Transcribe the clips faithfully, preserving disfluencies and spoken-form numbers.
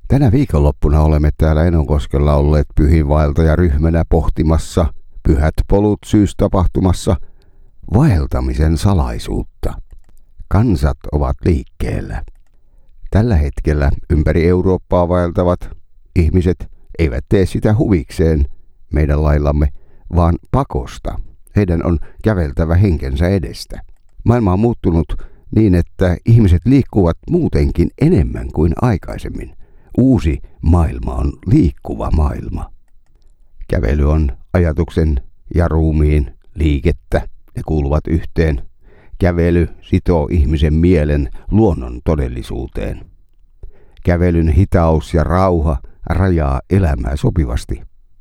Tänä viikonloppuna olemme täällä Enonkoskella olleet pyhiinvaeltajaryhmänä pohtimassa Pyhät polut syystapahtumassa vaeltamisen salaisuutta. Kansat ovat liikkeellä. Tällä hetkellä ympäri Eurooppaa vaeltavat ihmiset eivät tee sitä huvikseen meidän laillamme, vaan pakosta. Heidän on käveltävä henkensä edestä. Maailma on muuttunut niin, että ihmiset liikkuvat muutenkin enemmän kuin aikaisemmin. Uusi maailma on liikkuva maailma. Kävely on ajatuksen ja ruumiin liikettä. Ne kuuluvat yhteen. Kävely sitoo ihmisen mielen luonnon todellisuuteen. Kävelyn hitaus ja rauha rajaa elämää sopivasti.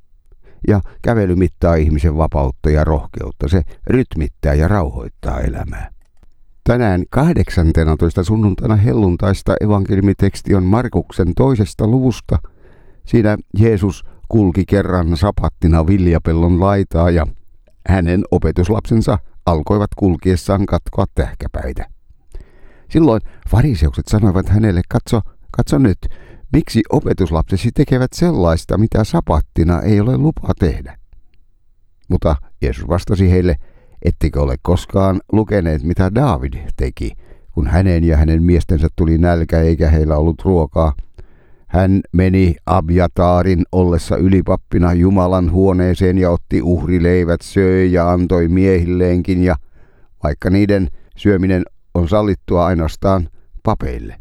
Ja kävely mittaa ihmisen vapautta ja rohkeutta. Se rytmittää ja rauhoittaa elämää. Tänään kahdeksanteenatoista sunnuntaina helluntaista evankeliumiteksti on Markuksen toisesta luvusta. Siinä Jeesus kulki kerran sapattina viljapellon laitaa ja hänen opetuslapsensa alkoivat kulkiessaan katkoa tähkäpäitä. Silloin fariseukset sanoivat hänelle, katso, katso nyt, miksi opetuslapsesi tekevät sellaista, mitä sapattina ei ole lupa tehdä. Mutta Jeesus vastasi heille, ettekö ole koskaan lukeneet, mitä Daavid teki, kun hänen ja hänen miestensä tuli nälkä eikä heillä ollut ruokaa. Hän meni Abjataarin ollessa ylipappina Jumalan huoneeseen ja otti uhrileivät, söi ja antoi miehilleenkin, ja vaikka niiden syöminen on sallittua ainoastaan papeille.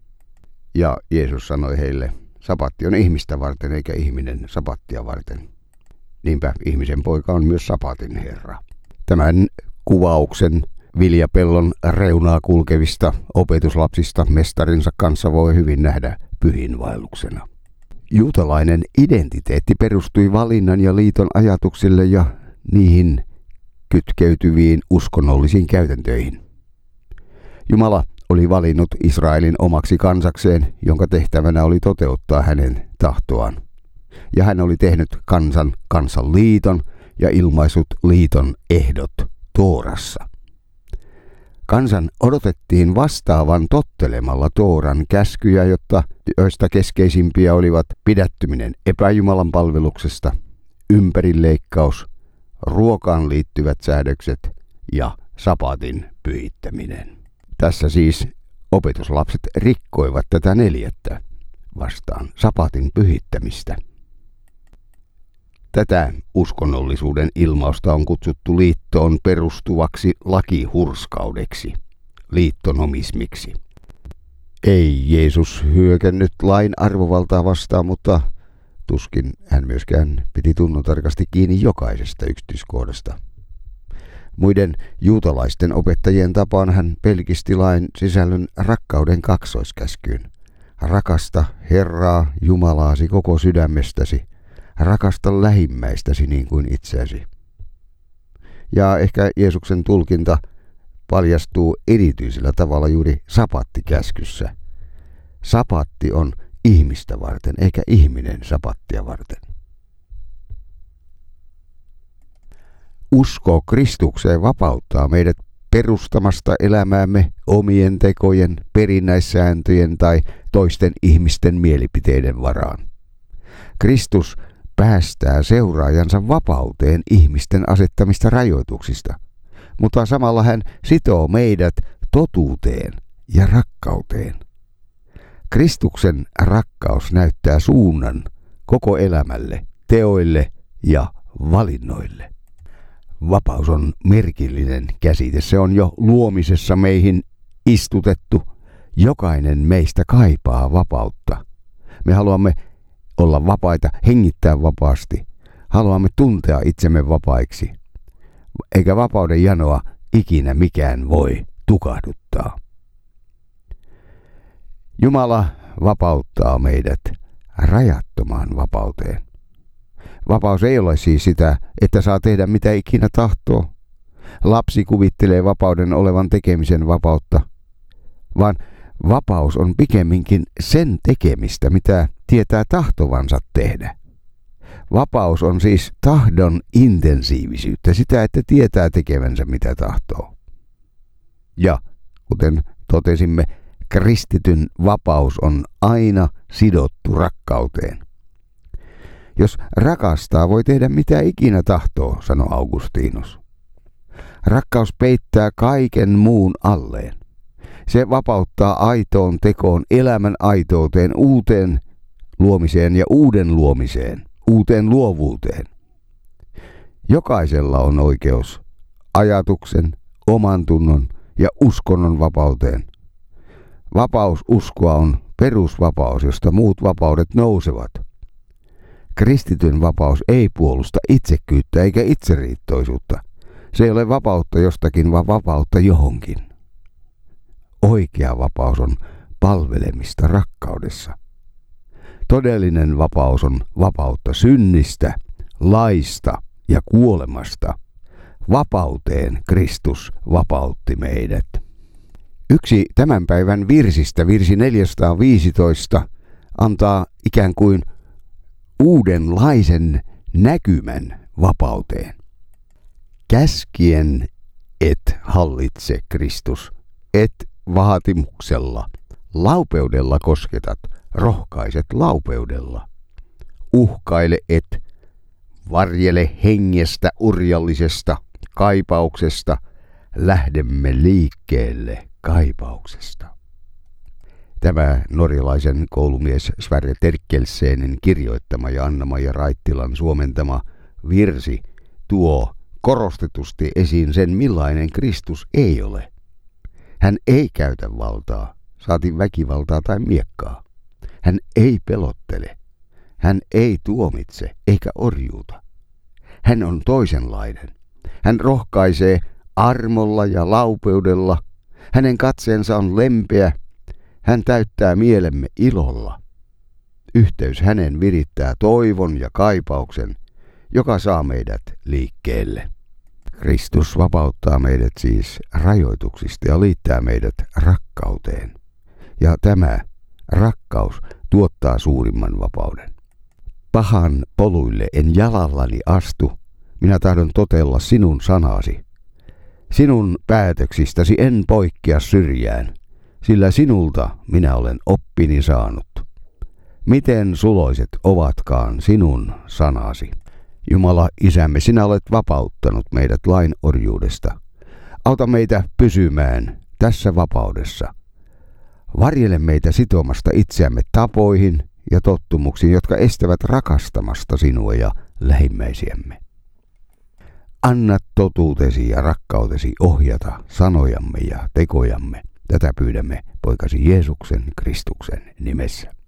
Ja Jeesus sanoi heille, sapatti on ihmistä varten eikä ihminen sapattia varten. Niinpä ihmisen poika on myös sapatin herra. Tämän kuvauksen viljapellon reunaa kulkevista opetuslapsista mestarinsa kanssa voi hyvin nähdä pyhiinvaelluksena. Juutalainen identiteetti perustui valinnan ja liiton ajatuksille ja niihin kytkeytyviin uskonnollisiin käytäntöihin. Jumala oli valinnut Israelin omaksi kansakseen, jonka tehtävänä oli toteuttaa hänen tahtoaan. Ja hän oli tehnyt kansan kansan liiton ja ilmaisut liiton ehdot Toorassa. Kansan odotettiin vastaavan tottelemalla Tooran käskyjä, jotta, joista keskeisimpiä olivat pidättyminen epäjumalan palveluksesta, ympärileikkaus, ruokaan liittyvät säädökset ja sapatin pyhittäminen. Tässä siis opetuslapset rikkoivat tätä neljättä vastaan, sapatin pyhittämistä. Tätä uskonnollisuuden ilmausta on kutsuttu liittoon perustuvaksi lakihurskaudeksi, liittonomismiksi. Ei Jeesus hyökännyt lain arvovaltaa vastaan, mutta tuskin hän myöskään piti tunnontarkasti kiinni jokaisesta yksityiskohdasta. Muiden juutalaisten opettajien tapaan hän pelkisti lain sisällön rakkauden kaksoiskäskyyn. Rakasta Herraa Jumalaasi koko sydämestäsi. Rakasta lähimmäistäsi niin kuin itseäsi. Ja ehkä Jeesuksen tulkinta paljastuu erityisellä tavalla juuri sapattikäskyssä. Sapatti on ihmistä varten, eikä ihminen sapattia varten. Usko Kristukseen vapauttaa meidät perustamasta elämäämme omien tekojen, perinnäissääntöjen tai toisten ihmisten mielipiteiden varaan. Kristus päästää seuraajansa vapauteen ihmisten asettamista rajoituksista, mutta samalla hän sitoo meidät totuuteen ja rakkauteen. Kristuksen rakkaus näyttää suunnan koko elämälle, teoille ja valinnoille. Vapaus on merkillinen käsite. Se on jo luomisessa meihin istutettu. Jokainen meistä kaipaa vapautta. Me haluamme olla vapaita, hengittää vapaasti. Haluamme tuntea itsemme vapaiksi. Eikä vapauden janoa ikinä mikään voi tukahduttaa. Jumala vapauttaa meidät rajattomaan vapauteen. Vapaus ei ole siis sitä, että saa tehdä mitä ikinä tahtoo. Lapsi kuvittelee vapauden olevan tekemisen vapautta, vaan vapaus on pikemminkin sen tekemistä, mitä tietää tahtovansa tehdä. Vapaus on siis tahdon intensiivisyyttä, sitä, että tietää tekevänsä mitä tahtoo. Ja kuten totesimme, kristityn vapaus on aina sidottu rakkauteen. Jos rakastaa, voi tehdä mitä ikinä tahtoo, sanoi Augustinus. Rakkaus peittää kaiken muun alleen. Se vapauttaa aitoon tekoon, elämän aitouteen, uuteen luomiseen ja uuden luomiseen, uuteen luovuuteen. Jokaisella on oikeus ajatuksen, oman tunnon ja uskonnon vapauteen. Vapaus uskoa on perusvapaus, josta muut vapaudet nousevat. Kristityn vapaus ei puolusta itsekkyyttä eikä itseriittoisuutta. Se ei ole vapautta jostakin, vaan vapautta johonkin. Oikea vapaus on palvelemista rakkaudessa. Todellinen vapaus on vapautta synnistä, laista ja kuolemasta. Vapauteen Kristus vapautti meidät. Yksi tämän päivän virsistä, virsi neljäsataaviisitoista, antaa ikään kuin uudenlaisen näkymän vapauteen. Käskien et hallitse Kristus, et vaatimuksella. Laupeudella kosketat, rohkaiset laupeudella. Uhkaile et, varjele hengestä urjallisesta kaipauksesta, lähdemme liikkeelle kaipauksesta. Tämä norjalaisen koulumies Sverre Terkelsenin kirjoittama ja Anna-Maija Raittilan suomentama virsi tuo korostetusti esiin sen, millainen Kristus ei ole. Hän ei käytä valtaa, saati väkivaltaa tai miekkaa. Hän ei pelottele. Hän ei tuomitse eikä orjuuta. Hän on toisenlainen. Hän rohkaisee armolla ja laupeudella. Hänen katseensa on lempeä. Hän täyttää mielemme ilolla. Yhteys hänen virittää toivon ja kaipauksen, joka saa meidät liikkeelle. Kristus vapauttaa meidät siis rajoituksista ja liittää meidät rakkauteen. Ja tämä rakkaus tuottaa suurimman vapauden. Pahan poluille en jalallani astu, minä tahdon totella sinun sanasi. Sinun päätöksistäsi en poikkea syrjään, sillä sinulta minä olen oppini saanut. Miten suloiset ovatkaan sinun sanasi. Jumala, Isämme, sinä olet vapauttanut meidät lain orjuudesta. Auta meitä pysymään tässä vapaudessa. Varjele meitä sitomasta itseämme tapoihin ja tottumuksiin, jotka estävät rakastamasta sinua ja lähimmäisiämme. Anna totuutesi ja rakkautesi ohjata sanojamme ja tekojamme. Tätä pyydämme poikasi Jeesuksen Kristuksen nimessä.